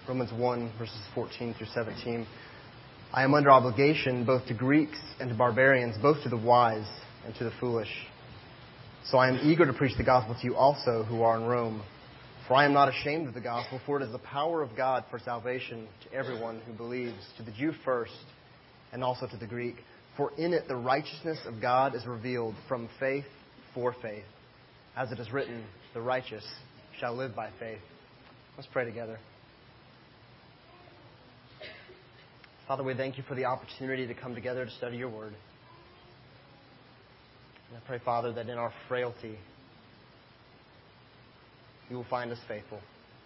Romans 1, verses 14 through 17. I am under obligation both to Greeks and to barbarians, both to the wise and to the foolish. So I am eager to preach the gospel to you also who are in Rome. For I am not ashamed of the gospel, for it is the power of God for salvation to everyone who believes, to the Jew first, and also to the Greek. For in it the righteousness of God is revealed from faith for faith. As it is written, the righteous shall live by faith. Let's pray together. Father, we thank you for the opportunity to come together to study your word. And I pray, Father, that in our frailty, you will find us faithful.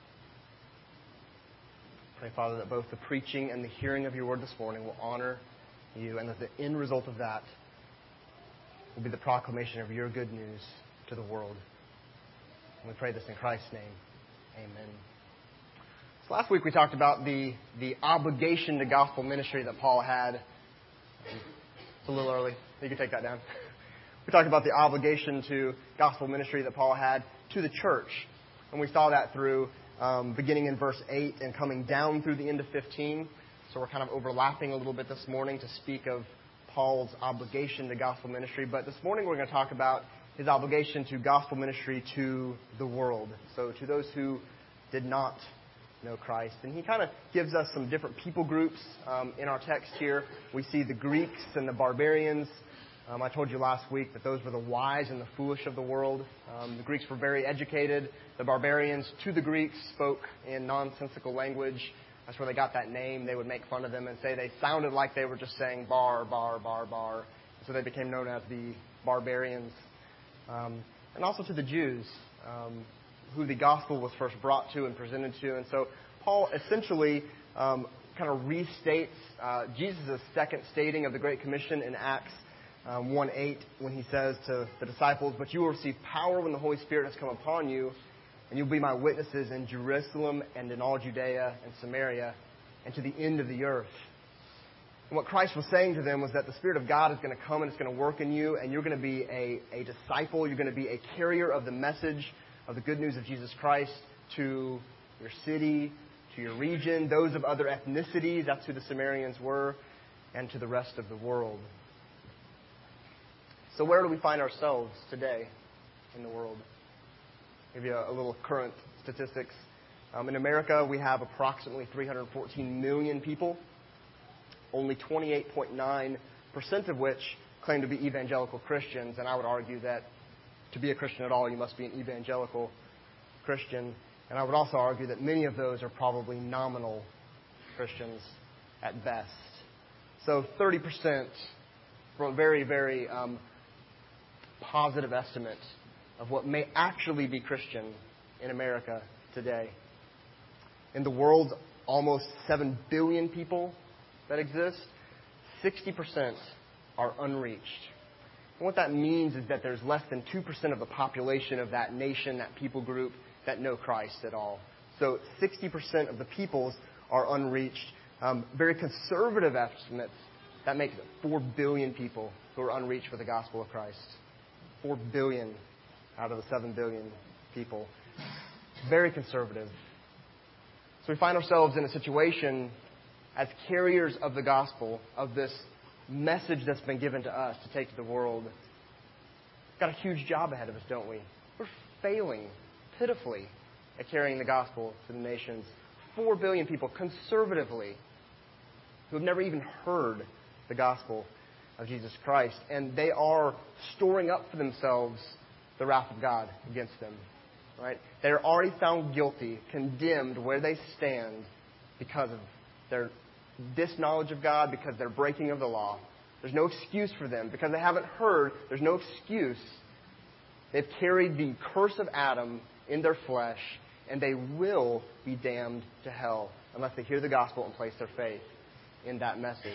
Pray, Father, that both the preaching and the hearing of your word this morning will honor you, and that the end result of that will be the proclamation of your good news to the world. And we pray this in Christ's name. Amen. So last week we talked about the obligation to gospel ministry that Paul had. It's a little early. You can take that down. We talked about the obligation to gospel ministry that Paul had to the church. And we saw that through beginning in verse 8 and coming down through the end of 15. So we're kind of overlapping a little bit this morning to speak of Paul's obligation to gospel ministry. But this morning we're going to talk about his obligation to gospel ministry to the world. So to those who did not know Christ. And he kind of gives us some different people groups in our text here. We see the Greeks and the barbarians. I told you last week that those were the wise and the foolish of the world. The Greeks were very educated. The barbarians, to the Greeks, spoke in nonsensical language. That's where they got that name. They would make fun of them and say they sounded like they were just saying bar, bar, bar, bar. So they became known as the barbarians. And also to the Jews, who the gospel was first brought to and presented to. And so Paul essentially kind of restates Jesus' second stating of the Great Commission in Acts 1:8 when he says to the disciples, "But you will receive power when the Holy Spirit has come upon you, and you'll be my witnesses in Jerusalem and in all Judea and Samaria and to the end of the earth." And what Christ was saying to them was that the Spirit of God is going to come and it's going to work in you, and you're going to be a disciple. You're going to be a carrier of the message of the good news of Jesus Christ to your city, to your region, those of other ethnicities, that's who the Samaritans were, and to the rest of the world. So where do we find ourselves today in the world? I'll give you a little current statistics. In America, we have approximately 314 million people, only 28.9% of which claim to be evangelical Christians. And I would argue that to be a Christian at all, you must be an evangelical Christian. And I would also argue that many of those are probably nominal Christians at best. So 30%, from a very, very positive estimate of what may actually be Christian in America today. In the world's almost 7 billion people that exist, 60% are unreached. And what that means is that there's less than 2% of the population of that nation, that people group, that know Christ at all. So 60% of the peoples are unreached. Very conservative estimates, that makes it 4 billion people who are unreached with the gospel of Christ. 4 billion out of the 7 billion people. Very conservative. So we find ourselves in a situation as carriers of the gospel, of this message that's been given to us to take to the world. We've got a huge job ahead of us, don't we? We're failing pitifully at carrying the gospel to the nations. 4 billion people, conservatively, who have never even heard the gospel of Jesus Christ. And they are storing up for themselves the wrath of God against them. Right? They're already found guilty, condemned where they stand because of their disknowledge of God, because they're breaking of the law. There's no excuse for them. Because they haven't heard, there's no excuse. They've carried the curse of Adam in their flesh, and they will be damned to hell unless they hear the gospel and place their faith in that message.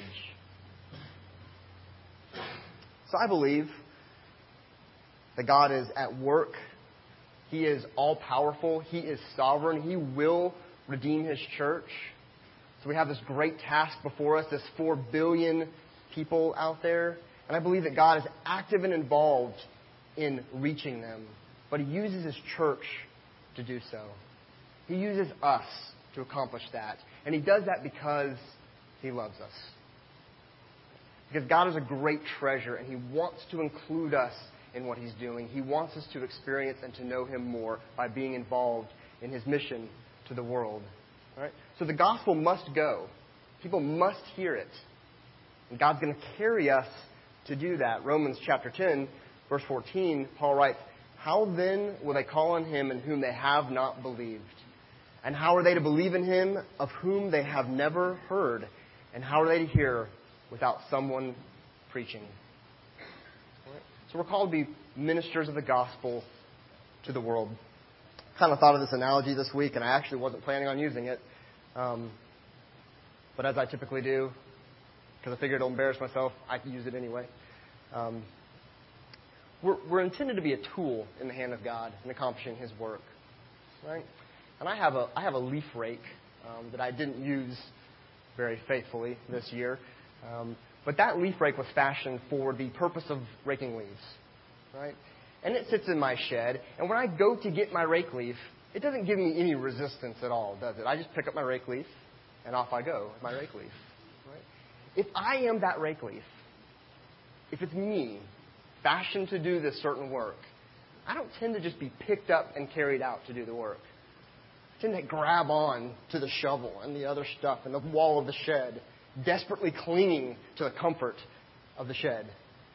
So I believe that God is at work. He is all-powerful. He is sovereign. He will redeem His church. So we have this great task before us, this 4 billion people out there. And I believe that God is active and involved in reaching them. But He uses His church to do so. He uses us to accomplish that. And He does that because He loves us. Because God is a great treasure, and He wants to include us in what He's doing. He wants us to experience and to know Him more by being involved in His mission to the world. All right? So the gospel must go. People must hear it. And God's going to carry us to do that. Romans chapter 10, verse 14, Paul writes, "How then will they call on Him in whom they have not believed? And how are they to believe in Him of whom they have never heard? And how are they to hear without someone preaching?" Right? So we're called to be ministers of the gospel to the world. Kind of thought of this analogy this week, and I actually wasn't planning on using it. But as I typically do, because I figured it'll embarrass myself, I can use it anyway. We're intended to be a tool in the hand of God in accomplishing His work, right? And I have a leaf rake that I didn't use very faithfully this year, but that leaf rake was fashioned for the purpose of raking leaves, right? And it sits in my shed, and when I go to get my rake leaf, it doesn't give me any resistance at all, does it? I just pick up my rake leaf, and off I go with my rake leaf. Right? If I am that rake leaf, if it's me, fashioned to do this certain work, I don't tend to just be picked up and carried out to do the work. I tend to grab on to the shovel and the other stuff and the wall of the shed, desperately clinging to the comfort of the shed.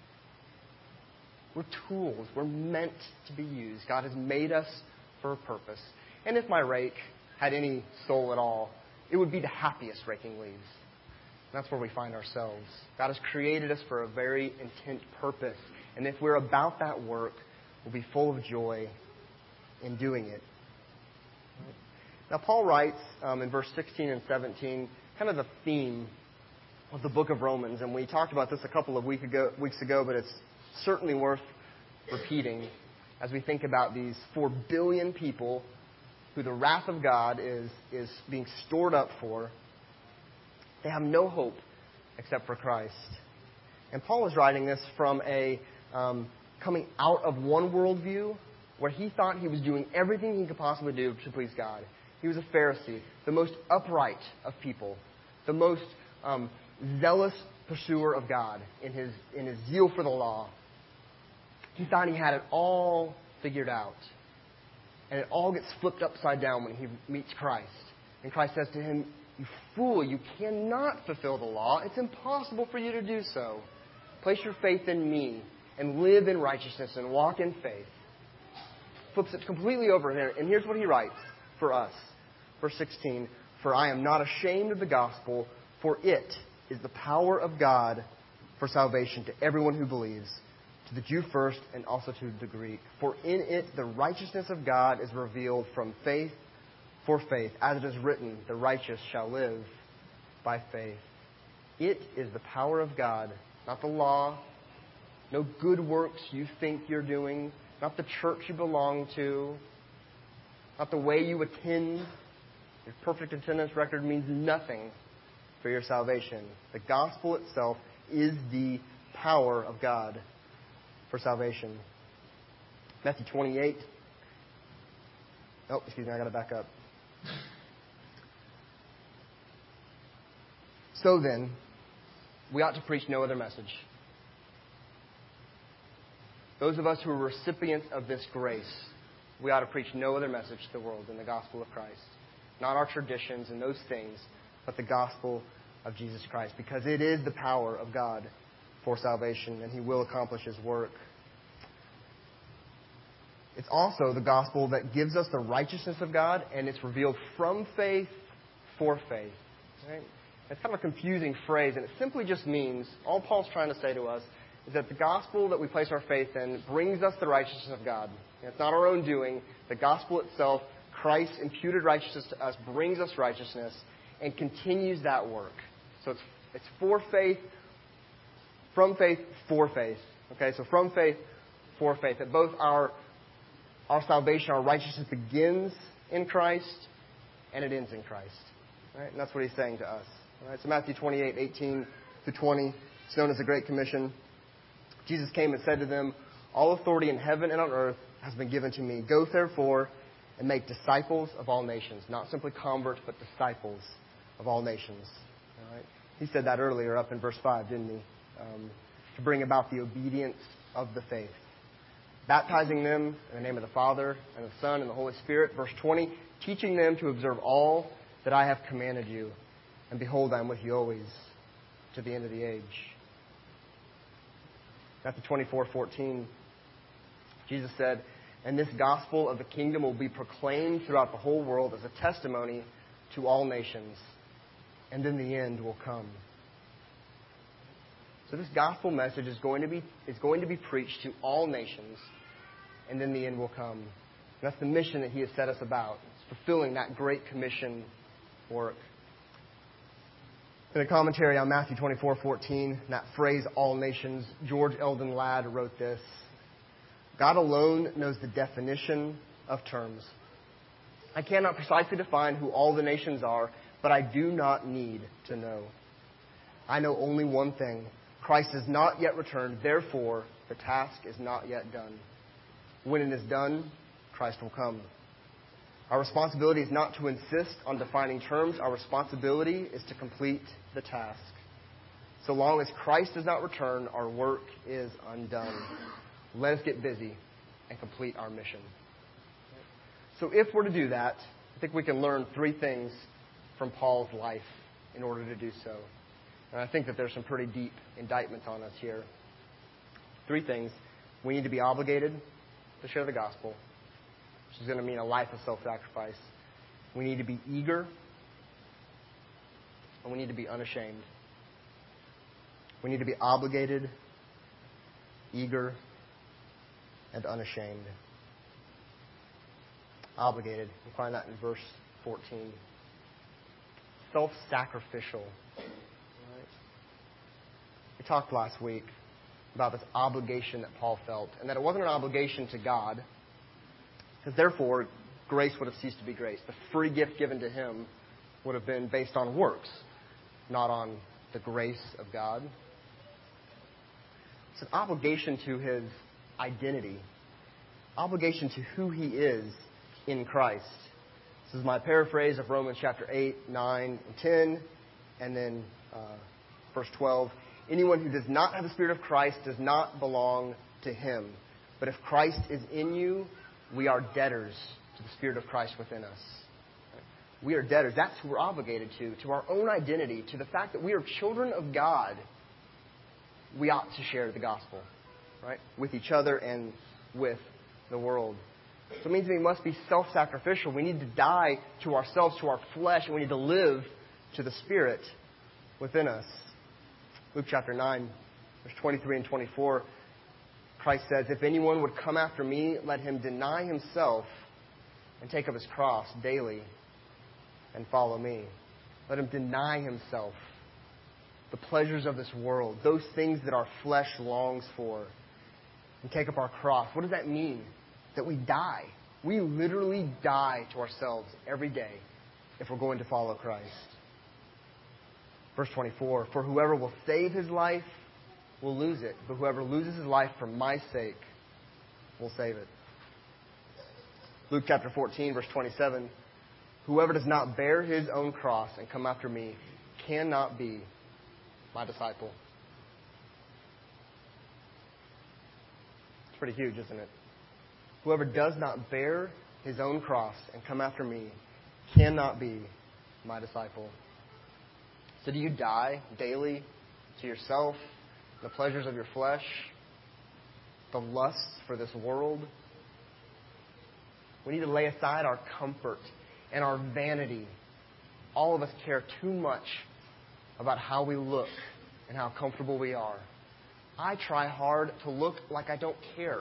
We're tools. We're meant to be used. God has made us for a purpose. And if my rake had any soul at all, it would be the happiest raking leaves. And that's where we find ourselves. God has created us for a very intent purpose. And if we're about that work, we'll be full of joy in doing it. Now, Paul writes in verse 16 and 17, kind of the theme of the book of Romans. And we talked about this a couple of weeks ago, but it's certainly worth repeating as we think about these 4 billion people who the wrath of God is being stored up for. They have no hope except for Christ. And Paul is writing this from a coming out of one worldview where he thought he was doing everything he could possibly do to please God. He was a Pharisee, the most upright of people, the most zealous pursuer of God in his zeal for the law. He thought he had it all figured out. And it all gets flipped upside down when he meets Christ. And Christ says to him, "You fool, you cannot fulfill the law. It's impossible for you to do so. Place your faith in me and live in righteousness and walk in faith." Flips it completely over here. And here's what he writes for us. Verse 16, "For I am not ashamed of the gospel, for it is the power of God for salvation to everyone who believes, to the Jew first and also to the Greek. For in it the righteousness of God is revealed from faith for faith, as it is written, the righteous shall live by faith." It is the power of God, not the law, no good works you think you're doing, not the church you belong to, not the way you attend. Your perfect attendance record means nothing for your salvation. The gospel itself is the power of God for salvation. Matthew 28. Oh, excuse me, I got to back up. "So then, we ought to preach no other message. Those of us who are recipients of this grace, we ought to preach no other message to the world than the gospel of Christ. Not our traditions and those things, but the gospel of Jesus Christ. Because it is the power of God for salvation, and He will accomplish His work. It's also the gospel that gives us the righteousness of God, and it's revealed from faith for faith." Right? It's kind of a confusing phrase, and it simply just means, all Paul's trying to say to us is that the gospel that we place our faith in brings us the righteousness of God. It's not our own doing. The gospel itself, Christ's imputed righteousness to us, brings us righteousness and continues that work. So it's for faith, from faith, for faith. Okay, so from faith, for faith. That both our salvation, our righteousness begins in Christ and it ends in Christ. Right? And that's what he's saying to us. All right, so Matthew 28, 18 to 20. It's known as the Great Commission. "Jesus came and said to them, 'All authority in heaven and on earth has been given to me. Go therefore and make disciples of all nations. Not simply converts, but disciples of all nations. All right? He said that earlier up in verse 5, didn't he? To bring about the obedience of the faith. Baptizing them in the name of the Father, and the Son, and the Holy Spirit. Verse 20, teaching them to observe all that I have commanded you. And behold, I am with you always to the end of the age. Matthew 24:14, Jesus said, and this gospel of the kingdom will be proclaimed throughout the whole world as a testimony to all nations, and then the end will come. So this gospel message is going to be preached to all nations, and then the end will come. And that's the mission that He has set us about. It's fulfilling that great commission work. In a commentary on Matthew 24:14, that phrase, all nations, George Eldon Ladd wrote this: God alone knows the definition of terms. I cannot precisely define who all the nations are, but I do not need to know. I know only one thing. Christ has not yet returned, therefore the task is not yet done. When it is done, Christ will come. Our responsibility is not to insist on defining terms. Our responsibility is to complete the task. So long as Christ does not return, our work is undone. Let us get busy and complete our mission. So if we're to do that, I think we can learn three things from Paul's life in order to do so. And I think that there's some pretty deep indictments on us here. Three things. We need to be obligated to share the gospel, which is going to mean a life of self-sacrifice. We need to be eager, and we need to be unashamed. We need to be obligated, eager, and unashamed. Obligated. We find that in verse 14. Self-sacrificial. Right? We talked last week about this obligation that Paul felt, and that it wasn't an obligation to God, because therefore grace would have ceased to be grace. The free gift given to him would have been based on works, not on the grace of God. It's an obligation to his identity, obligation to who he is in Christ. This is my paraphrase of Romans chapter 8, 9, and 10, and then verse 12. Anyone who does not have the Spirit of Christ does not belong to him. But if Christ is in you, we are debtors to the Spirit of Christ within us. We are debtors. That's who we're obligated to our own identity, to the fact that we are children of God. We ought to share the gospel, right, with each other and with the world. So it means we must be self-sacrificial. We need to die to ourselves, to our flesh, and we need to live to the Spirit within us. Luke chapter 9, verse 23 and 24, Christ says, if anyone would come after me, let him deny himself and take up his cross daily and follow me. Let him deny himself, the pleasures of this world, those things that our flesh longs for, and take up our cross. What does that mean? That we die. We literally die to ourselves every day if we're going to follow Christ. Verse 24, for whoever will save his life will lose it, but whoever loses his life for my sake will save it. Luke chapter 14, verse 27, whoever does not bear his own cross and come after me cannot be my disciple. It's pretty huge, isn't it? Whoever does not bear his own cross and come after me cannot be my disciple. So do you die daily to yourself, the pleasures of your flesh, the lusts for this world? We need to lay aside our comfort and our vanity. All of us care too much about how we look and how comfortable we are. I try hard to look like I don't care.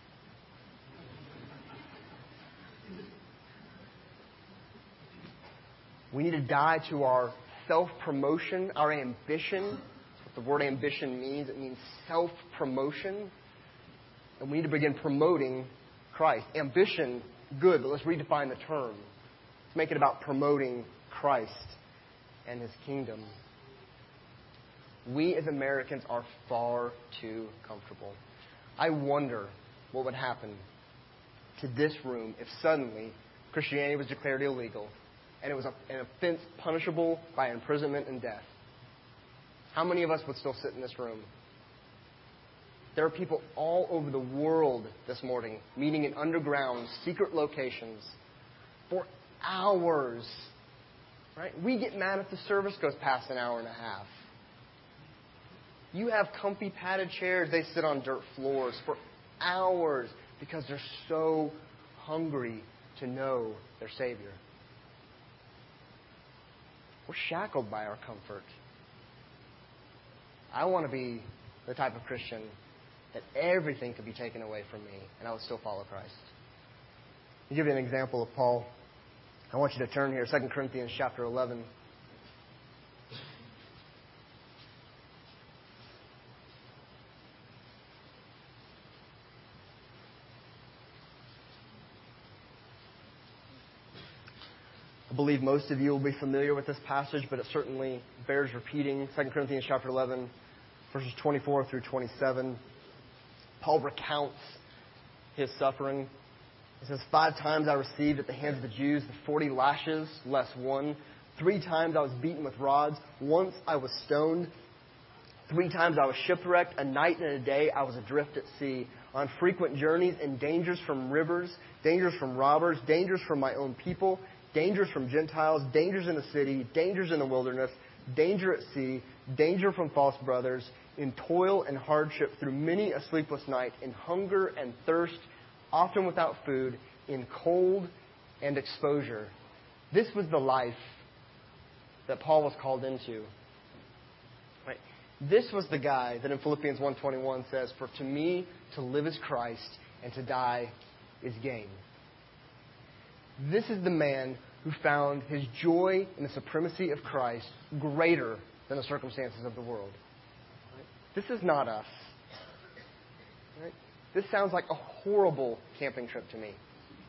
We need to die to our self-promotion, our ambition. That's what the word ambition means. It means self-promotion. And we need to begin promoting Christ. Ambition, good, but let's redefine the term. Let's make it about promoting Christ and His kingdom. We as Americans are far too comfortable. I wonder what would happen to this room if suddenly Christianity was declared illegal, and it was an offense punishable by imprisonment and death. How many of us would still sit in this room? There are people all over the world this morning meeting in underground, secret locations for hours. Right? We get mad if the service goes past an hour and a half. You have comfy padded chairs. They sit on dirt floors for hours because they're so hungry to know their Savior. We're shackled by our comfort. I want to be the type of Christian that everything could be taken away from me and I would still follow Christ. I'll give you an example of Paul. I want you to turn here, 2 Corinthians chapter 11. I believe most of you will be familiar with this passage, but it certainly bears repeating. 2 Corinthians chapter 11, verses 24 through 27. Paul recounts his suffering. He says, 5 times I received at the hands of the Jews the 40 lashes, less one. 3 times I was beaten with rods. Once I was stoned. 3 times I was shipwrecked. A night and a day I was adrift at sea, on frequent journeys, in dangers from rivers, dangers from robbers, dangers from my own people, dangers from Gentiles, dangers in the city, dangers in the wilderness, danger at sea, danger from false brothers, in toil and hardship, through many a sleepless night, in hunger and thirst, often without food, in cold and exposure. This was the life that Paul was called into. Right? This was the guy that in Philippians 1:21 says, "For to me to live is Christ, and to die is gain." This is the man who found his joy in the supremacy of Christ greater than the circumstances of the world. Right? This is not us. Right? This sounds like a horrible camping trip to me.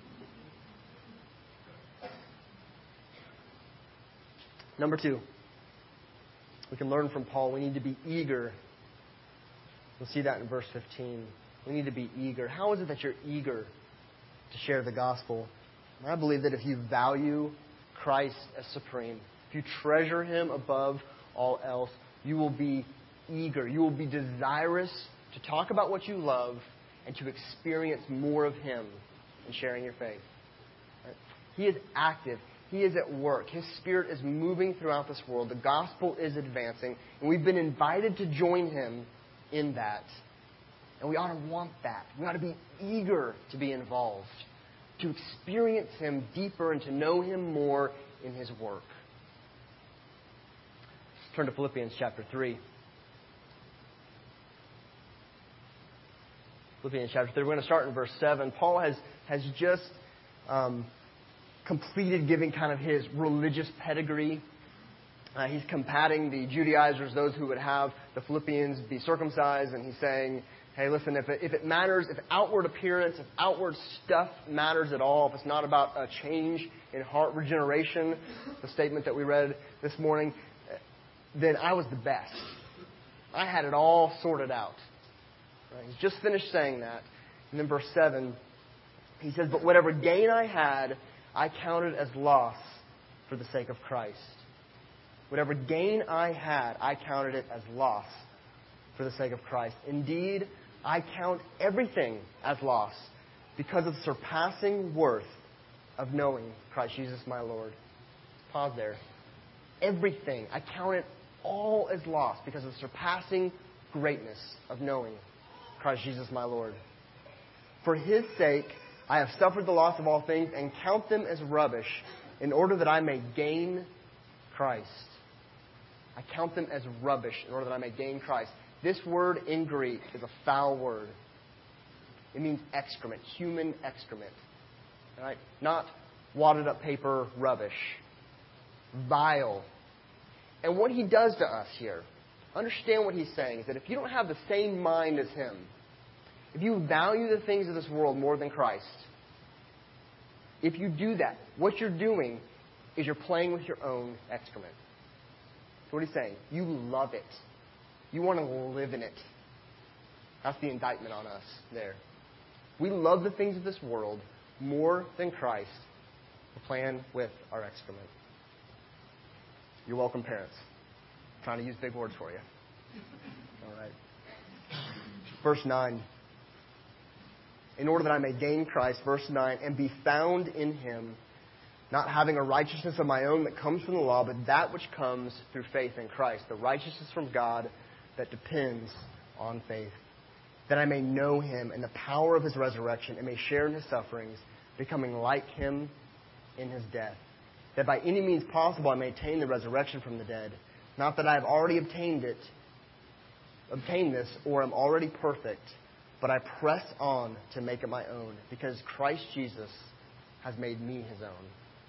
Number 2, we can learn from Paul. We need to be eager. We'll see that in verse 15. We need to be eager. How is it that you're eager to share the gospel? I believe that if you value Christ as supreme, if you treasure Him above all else, you will be eager. You will be desirous to talk about what you love and to experience more of Him in sharing your faith. Right? He is active. He is at work. His Spirit is moving throughout this world. The gospel is advancing, and we've been invited to join Him in that. And we ought to want that. We ought to be eager to be involved, to experience Him deeper and to know Him more in His work. Let's turn to Philippians chapter 3. Philippians chapter 3. We're going to start in verse 7. Paul has just completed giving kind of his religious pedigree. He's combating the Judaizers, those who would have the Philippians be circumcised, and he's saying, hey, listen, if it matters, if outward appearance, if outward stuff matters at all, if it's not about a change in heart regeneration, the statement that we read this morning, then I was the best. I had it all sorted out. Right? He's just finished saying that. And then verse 7, he says, but whatever gain I had, I counted as loss for the sake of Christ. Whatever gain I had, I counted it as loss for the sake of Christ. Indeed, I count everything as loss because of the surpassing worth of knowing Christ Jesus my Lord. Pause there. Everything. I count it all as loss because of the surpassing greatness of knowing Christ Jesus my Lord. For His sake, I have suffered the loss of all things and count them as rubbish in order that I may gain Christ. I count them as rubbish in order that I may gain Christ. This word in Greek is a foul word. It means excrement, human excrement. Right? Not wadded up paper rubbish. Vile. And what he does to us here, understand what he's saying, is that if you don't have the same mind as him, if you value the things of this world more than Christ, if you do that, what you're doing is you're playing with your own excrement. So what he's saying, you love it. You want to live in it. That's the indictment on us there. We love the things of this world more than Christ, We're playing with our excrement. You're welcome, parents. I'm trying to use big words for you. All right. Verse 9. In order that I may gain Christ, verse 9, and be found in Him, not having a righteousness of my own that comes from the law, but that which comes through faith in Christ, the righteousness from God that depends on faith, that I may know Him and the power of His resurrection and may share in His sufferings, becoming like Him in His death, that by any means possible I may attain the resurrection from the dead. Not that I have already obtained this, or am already perfect, but I press on to make it my own, because Christ Jesus has made me His own.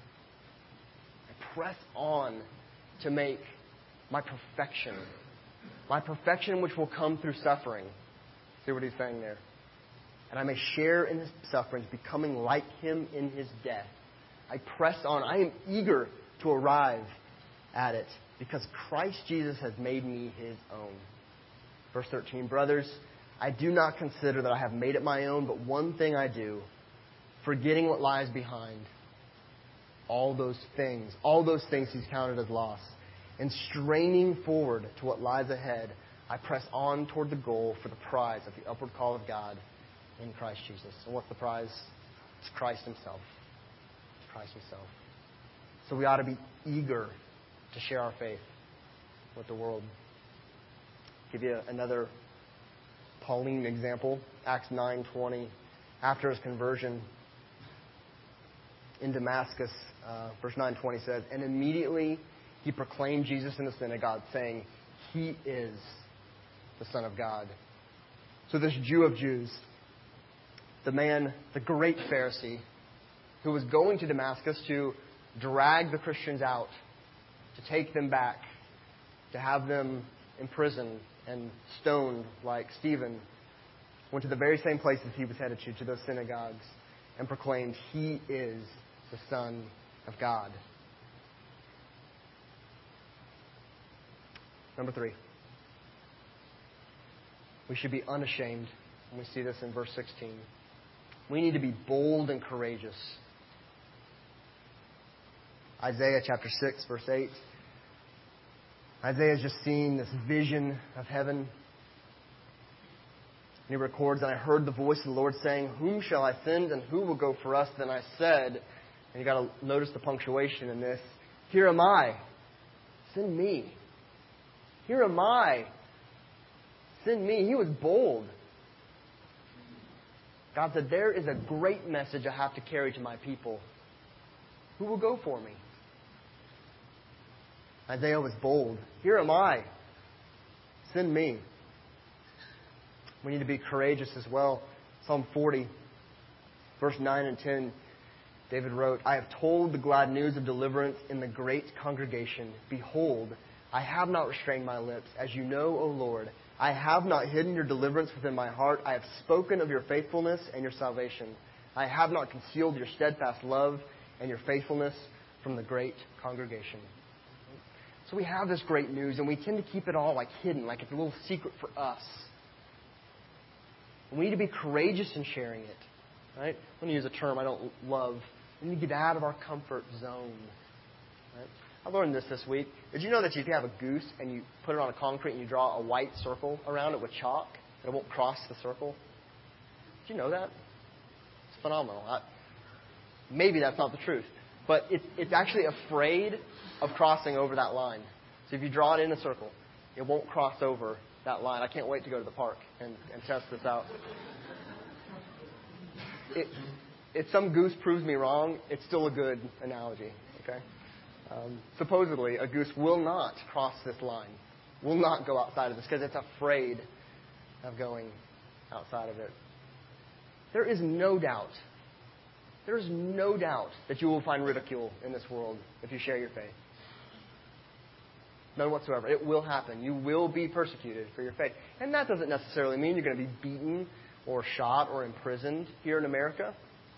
I press on to make my perfection which will come through suffering. See what he's saying there? And I may share in His sufferings, becoming like Him in His death. I press on. I am eager to arrive at it, because Christ Jesus has made me His own. Verse 13, brothers, I do not consider that I have made it my own, but one thing I do, forgetting what lies behind, all those things He's counted as loss, and straining forward to what lies ahead, I press on toward the goal for the prize of the upward call of God in Christ Jesus. And what's the prize? It's Christ Himself. It's Christ Himself. So we ought to be eager to share our faith with the world. I'll give you another Pauline example. Acts 9:20. After his conversion in Damascus, verse 9:20 says, and immediately he proclaimed Jesus in the synagogue, saying, He is the Son of God. So this Jew of Jews, the man, the great Pharisee, who was going to Damascus to drag the Christians out, to take them back, to have them imprisoned and stoned like Stephen, went to the very same places he was headed to those synagogues, and proclaimed, He is the Son of God. Number 3. We should be unashamed. And we see this in verse 16. We need to be bold and courageous. Isaiah chapter 6, verse 8. Isaiah has just seen this vision of heaven. And he records, and I heard the voice of the Lord saying, Whom shall I send, and who will go for us? Then I said, and you got to notice the punctuation in this, Here am I, send me. Here am I, send me. He was bold. God said, there is a great message I have to carry to my people. Who will go for me? Isaiah was bold. Here am I, send me. We need to be courageous as well. Psalm 40, verse 9 and 10, David wrote, I have told the glad news of deliverance in the great congregation. Behold, I have not restrained my lips. As you know, O Lord, I have not hidden your deliverance within my heart. I have spoken of your faithfulness and your salvation. I have not concealed your steadfast love and your faithfulness from the great congregation. So we have this great news, and we tend to keep it all like hidden, like it's a little secret for us. We need to be courageous in sharing it. Right? I'm going to use a term I don't love. We need to get out of our comfort zone. Right? I learned this week. Did you know that if you have a goose and you put it on a concrete and you draw a white circle around it with chalk, it won't cross the circle? Did you know that? It's phenomenal. Maybe that's not the truth. But it's actually afraid of crossing over that line. So if you draw it in a circle, it won't cross over that line. I can't wait to go to the park and test this out. If some goose proves me wrong, it's still a good analogy. Okay. Supposedly, a goose will not cross this line, will not go outside of this because it's afraid of going outside of it. There is no doubt that you will find ridicule in this world if you share your faith. None whatsoever. It will happen. You will be persecuted for your faith. And that doesn't necessarily mean you're going to be beaten or shot or imprisoned here in America.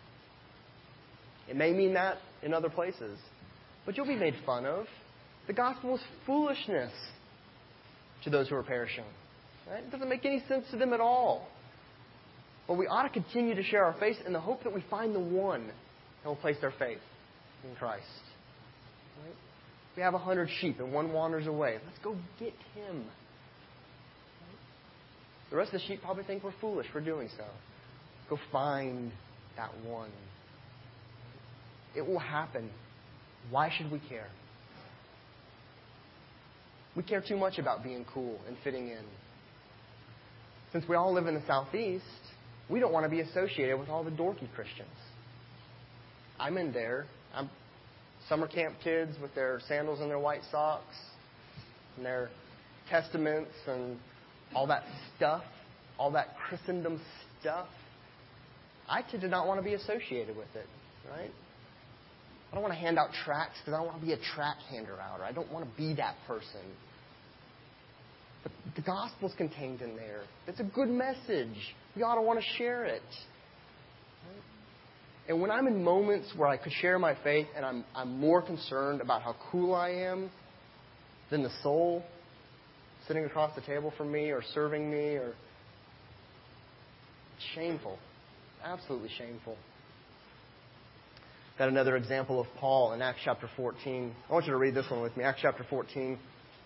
It may mean that in other places. But you'll be made fun of. The gospel is foolishness to those who are perishing. Right? It doesn't make any sense to them at all. But we ought to continue to share our faith in the hope that we find the one that will place their faith in Christ. Right? We have 100 sheep and one wanders away. Let's go get him. Right? The rest of the sheep probably think we're foolish for doing so. Go find that one. It will happen. Why should we care? We care too much about being cool and fitting in. Since we all live in the Southeast, we don't want to be associated with all the dorky Christians. I'm in there. I'm summer camp kids with their sandals and their white socks and their testaments and all that stuff, all that Christendom stuff. I tend to not want to be associated with it, right? I don't want to hand out tracts because I don't want to be a tract hander-outer. I don't want to be that person. But the gospel's contained in there. It's a good message. We ought to want to share it. Right? And when I'm in moments where I could share my faith and I'm more concerned about how cool I am than the soul sitting across the table from me or serving me, or it's shameful. Absolutely shameful. Got another example of Paul in Acts chapter 14. I want you to read this one with me. Acts chapter 14.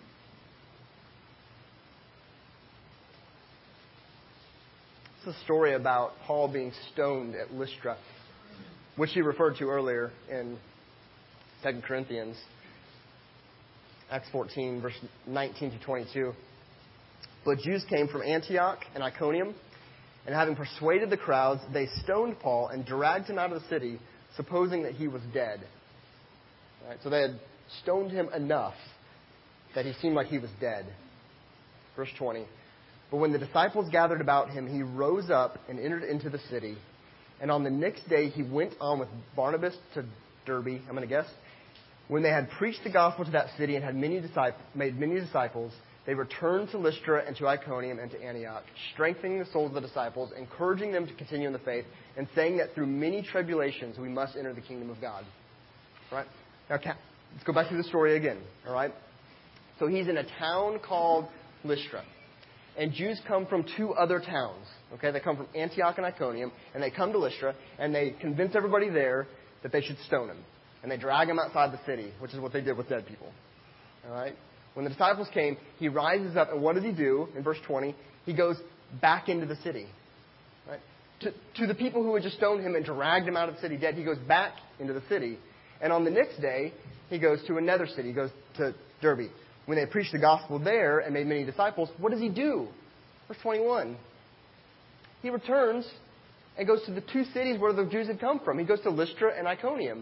It's a story about Paul being stoned at Lystra, which he referred to earlier in 2 Corinthians. Acts 14, verse 19 to 22. But Jews came from Antioch and Iconium, and having persuaded the crowds, they stoned Paul and dragged him out of the city, supposing that he was dead. Right, so they had stoned him enough that he seemed like he was dead. Verse 20. But when the disciples gathered about him, he rose up and entered into the city. And on the next day he went on with Barnabas to Derbe, I'm going to guess. When they had preached the gospel to that city and had made many disciples, they returned to Lystra and to Iconium and to Antioch, strengthening the souls of the disciples, encouraging them to continue in the faith, and saying that through many tribulations we must enter the kingdom of God. Right? Now, let's go back to the story again. All right? So he's in a town called Lystra. And Jews come from two other towns. Okay? They come from Antioch and Iconium, and they come to Lystra, and they convince everybody there that they should stone him. And they drag him outside the city, which is what they did with dead people. All right? When the disciples came, he rises up, and what does he do? In verse 20, he goes back into the city. Right? To the people who had just stoned him and dragged him out of the city dead, he goes back into the city. And on the next day, he goes to another city. He goes to Derbe. When they preached the gospel there and made many disciples, what does he do? Verse 21. He returns and goes to the two cities where the Jews had come from. He goes to Lystra and Iconium.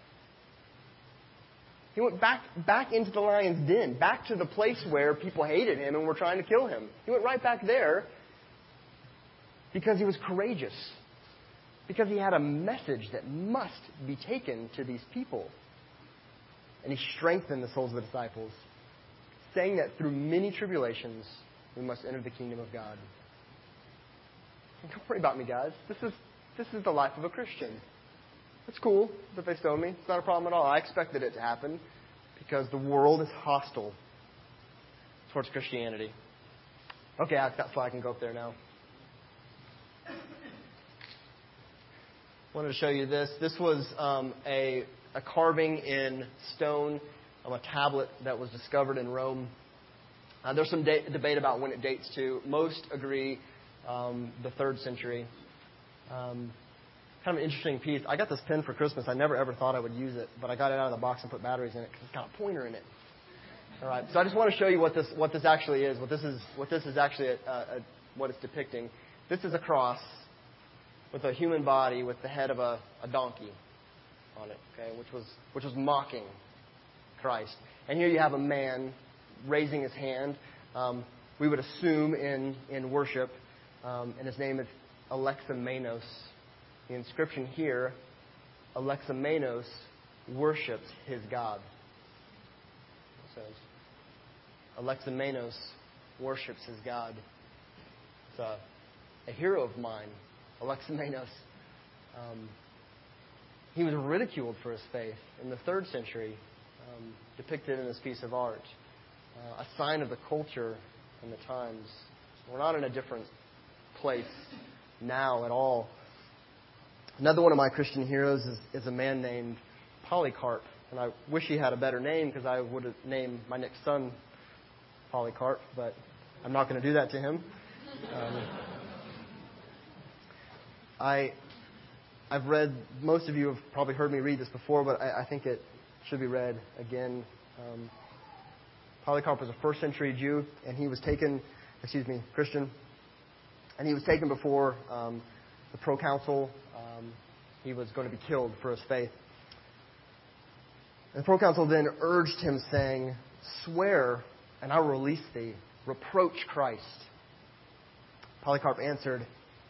He went back into the lion's den, back to the place where people hated him and were trying to kill him. He went right back there because he was courageous, because he had a message that must be taken to these people. And he strengthened the souls of the disciples, saying that through many tribulations we must enter the kingdom of God. Don't worry about me, guys. This is the life of a Christian. It's cool that they stoned me. It's not a problem at all. I expected it to happen because the world is hostile towards Christianity. Okay, I've got flag. I can go up there now. I wanted to show you this. This was a carving in stone of a tablet that was discovered in Rome. There's some debate about when it dates to. Most agree the 3rd century. Kind of an interesting piece. I got this pen for Christmas. I never ever thought I would use it, but I got it out of the box and put batteries in it because it's got a pointer in it. All right. So I just want to show you what this actually is. What this is actually what it's depicting. This is a cross with a human body with the head of a donkey on it. Okay, which was mocking Christ. And here you have a man raising his hand. We would assume in worship, and his name is Alexamenos. The inscription here, Alexamenos worships his God. It says, Alexamenos worships his God. It's a hero of mine, Alexamenos. He was ridiculed for his faith in the 3rd century, depicted in this piece of art. A sign of the culture and the times. We're not in a different place now at all. Another one of my Christian heroes is a man named Polycarp. And I wish he had a better name because I would have named my next son Polycarp, but I'm not going to do that to him. I've read, most of you have probably heard me read this before, but I think it should be read again. Polycarp was a first century Jew, and he was taken, Christian, and he was taken before the proconsul. He was going to be killed for his faith. And the proconsul then urged him, saying, "Swear, and I will release thee. Reproach Christ." Polycarp answered,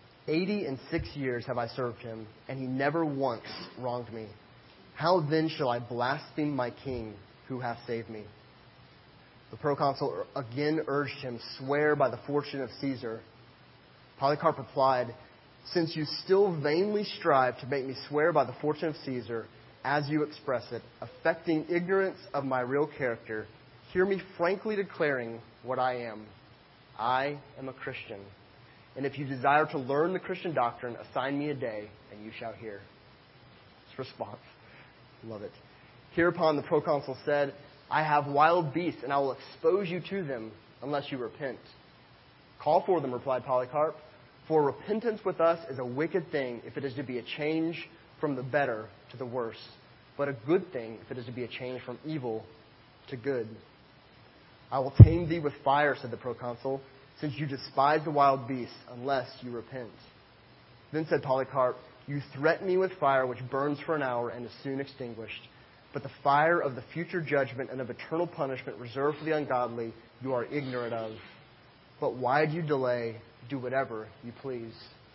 86 years have I served him, and he never once wronged me. How then shall I blaspheme my king who hath saved me? The proconsul again urged him, "Swear by the fortune of Caesar." Polycarp replied, "Since you still vainly strive to make me swear by the fortune of Caesar, as you express it, affecting ignorance of my real character, hear me frankly declaring what I am. I am a Christian. And if you desire to learn the Christian doctrine, assign me a day, and you shall hear." His response. Love it. Hereupon the proconsul said, "I have wild beasts, and I will expose you to them unless you repent." "Call for them," replied Polycarp, "for repentance with us is a wicked thing if it is to be a change from the better to the worse, but a good thing if it is to be a change from evil to good." "I will tame thee with fire," said the proconsul, "since you despise the wild beasts, unless you repent." Then said Polycarp, "You threaten me with fire which burns for an hour and is soon extinguished. But the fire of the future judgment and of eternal punishment reserved for the ungodly you are ignorant of. But why do you delay? Do whatever you please."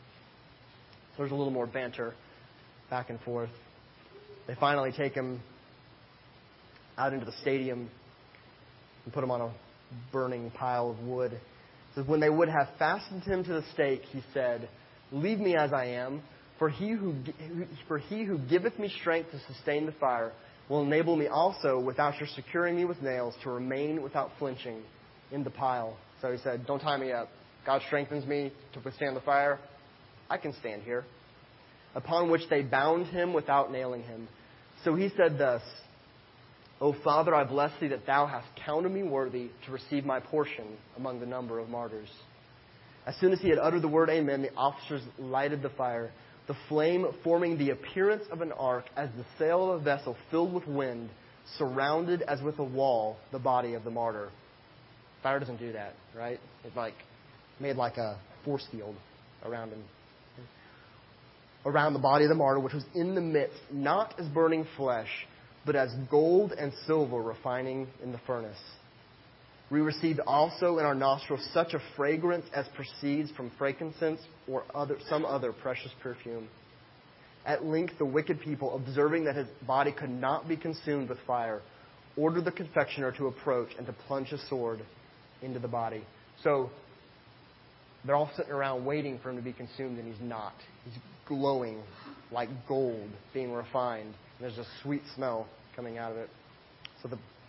So there's a little more banter back and forth. They finally take him out into the stadium and put him on a burning pile of wood. It says, "When they would have fastened him to the stake, he said, 'Leave me as I am, for he who giveth me strength to sustain the fire will enable me also, without your securing me with nails, to remain without flinching in the pile.'" So he said, "Don't tie me up. God strengthens me to withstand the fire. I can stand here." Upon which they bound him without nailing him. So he said thus, "O Father, I bless thee that thou hast counted me worthy to receive my portion among the number of martyrs." As soon as he had uttered the word amen, the officers lighted the fire, the flame forming the appearance of an ark as the sail of a vessel filled with wind, surrounded as with a wall the body of the martyr. Fire doesn't do that, right? It made like a force field around him. Around the body of the martyr, which was in the midst, not as burning flesh, but as gold and silver refining in the furnace. We received also in our nostrils such a fragrance as proceeds from frankincense or some other precious perfume. At length the wicked people, observing that his body could not be consumed with fire, ordered the confectioner to approach and to plunge a sword into the body. So they're all sitting around waiting for him to be consumed, and he's not. He's glowing like gold being refined. And there's a sweet smell coming out of it. So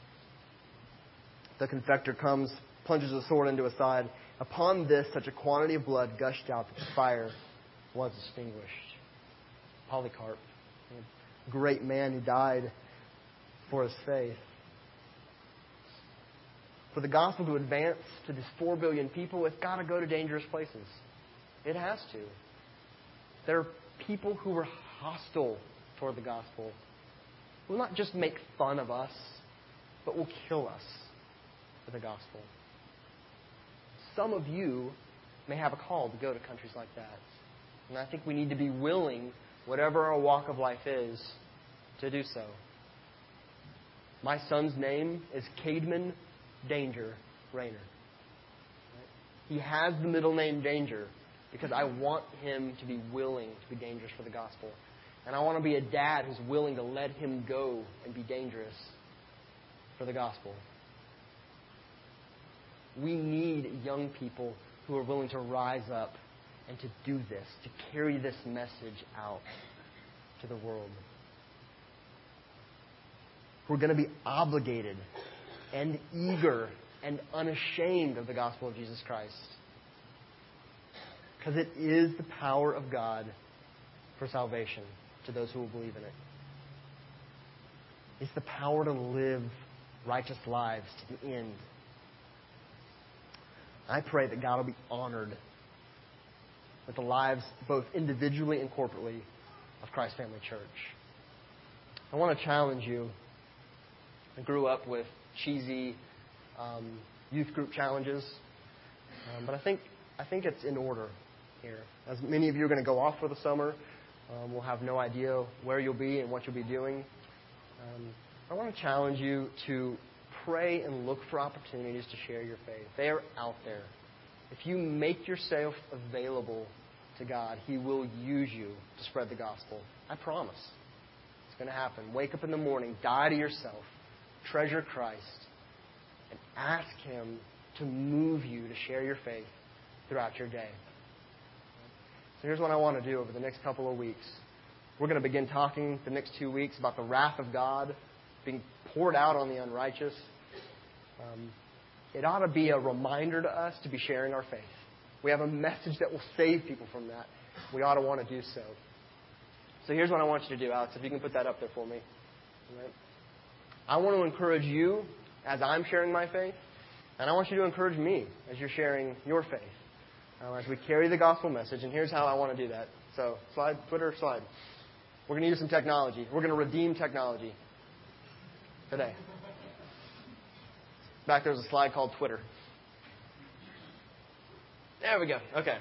the confecter comes, plunges a sword into his side. Upon this, such a quantity of blood gushed out that the fire was extinguished. Polycarp, a great man who died for his faith. For the gospel to advance to these 4 billion people, it's got to go to dangerous places. It has to. There are people who are hostile toward the gospel, who will not just make fun of us, but will kill us for the gospel. Some of you may have a call to go to countries like that. And I think we need to be willing, whatever our walk of life is, to do so. My son's name is Cademan Danger Rayner. He has the middle name Danger because I want him to be willing to be dangerous for the gospel. And I want to be a dad who's willing to let him go and be dangerous for the gospel. We need young people who are willing to rise up and to do this, to carry this message out to the world. We're going to be obligated and eager and unashamed of the gospel of Jesus Christ, because it is the power of God for salvation to those who will believe in it. It's the power to live righteous lives to the end. I pray that God will be honored with the lives, both individually and corporately, of Christ Family Church. I want to challenge you. I grew up with cheesy youth group challenges, but I think it's in order here. As many of you are going to go off for the summer, we'll have no idea where you'll be and what you'll be doing. I want to challenge you to pray and look for opportunities to share your faith. They are out there. If you make yourself available to God, He will use you to spread the gospel. I promise. It's going to happen. Wake up in the morning, die to yourself, treasure Christ, and ask Him to move you to share your faith throughout your day. So here's what I want to do over the next couple of weeks. We're going to begin talking the next 2 weeks about the wrath of God being poured out on the unrighteous. It ought to be a reminder to us to be sharing our faith. We have a message that will save people from that. We ought to want to do so. So here's what I want you to do, Alex, if you can put that up there for me. All right. I want to encourage you as I'm sharing my faith, and I want you to encourage me as you're sharing your faith. As we carry the gospel message, and here's how I want to do that. So, slide, Twitter, slide. We're going to use some technology. We're going to redeem technology today. Back there's a slide called Twitter. There we go. Okay.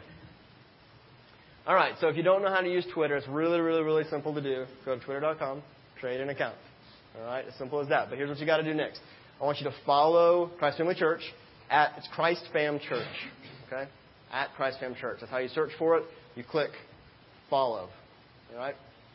All right. So if you don't know how to use Twitter, it's really, really, really simple to do. Go to twitter.com, create an account. All right. As simple as that. But here's what you got to do next. I want you to follow Christ Family Church it's Christ Fam Church. Okay. At Christ Fam Church. That's how you search for it. You click follow. All right.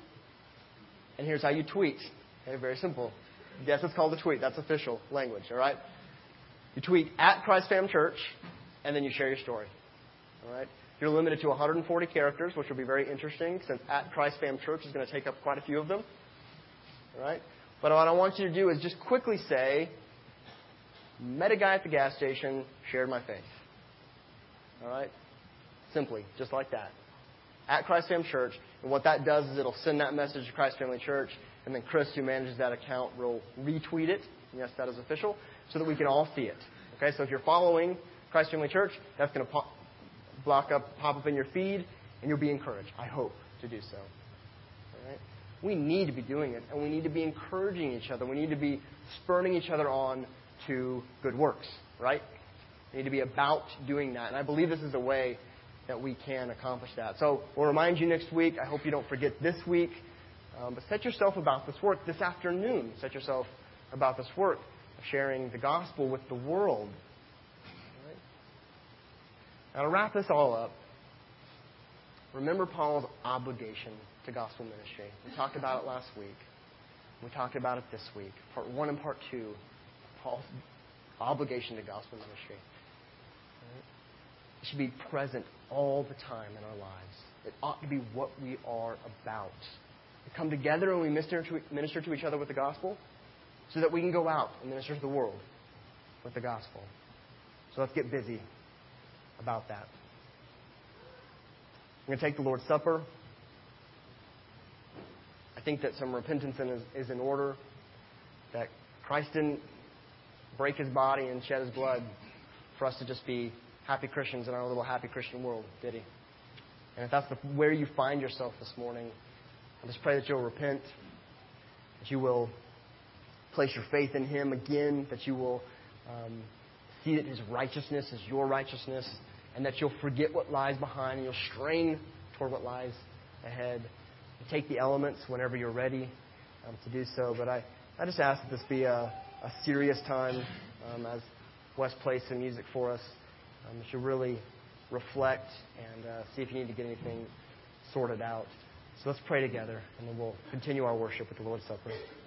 And here's how you tweet. Okay. Very simple. Yes, it's called a tweet. That's official language. All right. You tweet at Christ Fam Church, and then you share your story. All right. You're limited to 140 characters, which will be very interesting, since at Christ Fam Church is going to take up quite a few of them. All right. But what I want you to do is just quickly say, met a guy at the gas station, shared my faith. All right. Simply, just like that. At Christ Fam Church. And what that does is it'll send that message to Christ Family Church, and then Chris, who manages that account, will retweet it. Yes, that is official, so that we can all see it. Okay, so if you're following Christ Family Church, that's going to pop up in your feed, and you'll be encouraged. I hope to do so. All right? We need to be doing it, and we need to be encouraging each other. We need to be spurring each other on to good works, right? We need to be about doing that, and I believe this is a way that we can accomplish that. So we'll remind you next week. I hope you don't forget this week. But set yourself about this work this afternoon. Set yourself about this work of sharing the gospel with the world. All right? Now, to wrap this all up, remember Paul's obligation to gospel ministry. We talked about it last week. We talked about it this week. Part 1 and Part 2. Paul's obligation to gospel ministry. All right? It should be present all the time in our lives. It ought to be what we are about. We come together and we minister to each other with the gospel so that we can go out and minister to the world with the gospel. So let's get busy about that. We're going to take the Lord's Supper. I think that some repentance is in order, that Christ didn't break His body and shed His blood for us to just be happy Christians in our little happy Christian world, did He? And if that's where you find yourself this morning, I just pray that you'll repent, that you will place your faith in Him again, that you will see that His righteousness is your righteousness, and that you'll forget what lies behind, and you'll strain toward what lies ahead. You take the elements whenever you're ready to do so. But I just ask that this be a serious time as Wes plays some music for us. That you really reflect and see if you need to get anything sorted out. So let's pray together, and then we'll continue our worship with the Lord's Supper.